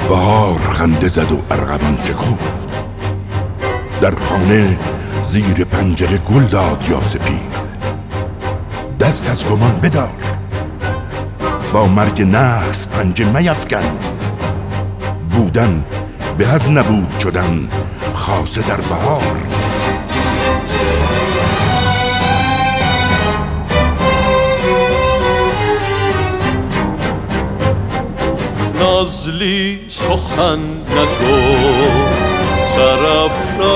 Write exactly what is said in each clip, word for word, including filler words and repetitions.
بهار خنده زد و ارغوان شکفت. در خانه زیر پنجره گل داد یاس پیر. دست از گمان بدار، با مرگ نحس پنجه میفکن. بودن به از نبود شدن خاصه در بهار. نازلی سخن نگفت سرافراز،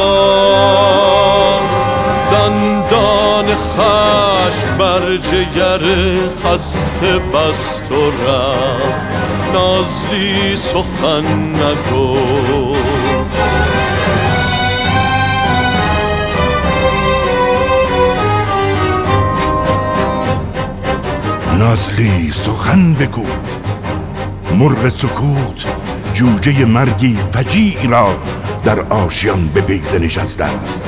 دندان خشم بر جگر خسته بست و رفت. نازلی سخن نگفت. نازلی سخن بگو، مرغ سکوت جوجه مرگی فجیع را در آشیان به بیضه نشسته است.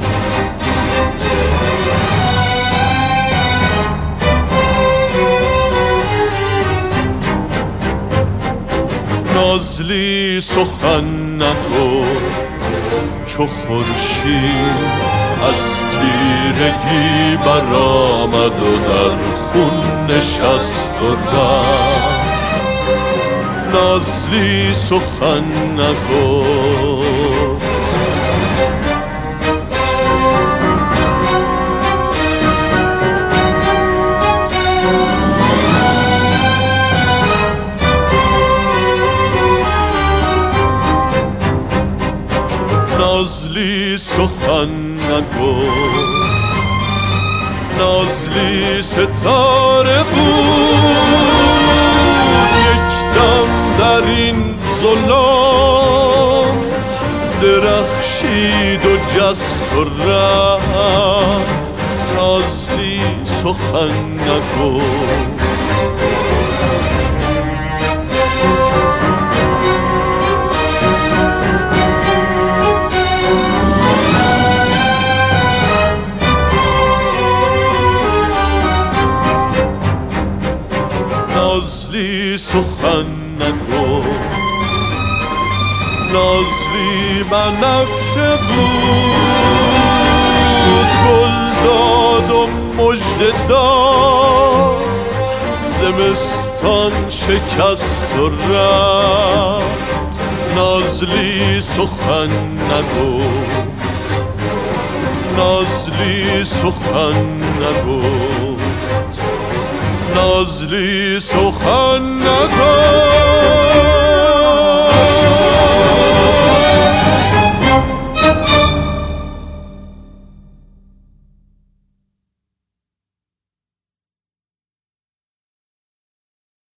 نازلی سخن نگفت چو خورشید از تیرگی برآمد و در خون نشست و رفت. نازلی سخن نگفت. نازلی سخن نگفت. نازلی ستاره بود یک دم در این ظلام، درخشید و جست و رفت. نازلی سخن نگفت. نازلی سخن نگفت. نازلی بنفشه بود گل داد و مژده داد. زمستان شکست و رفت. نازلی سخن نگفت. نازلی سخن نگفت. نازلی سخن نگفت.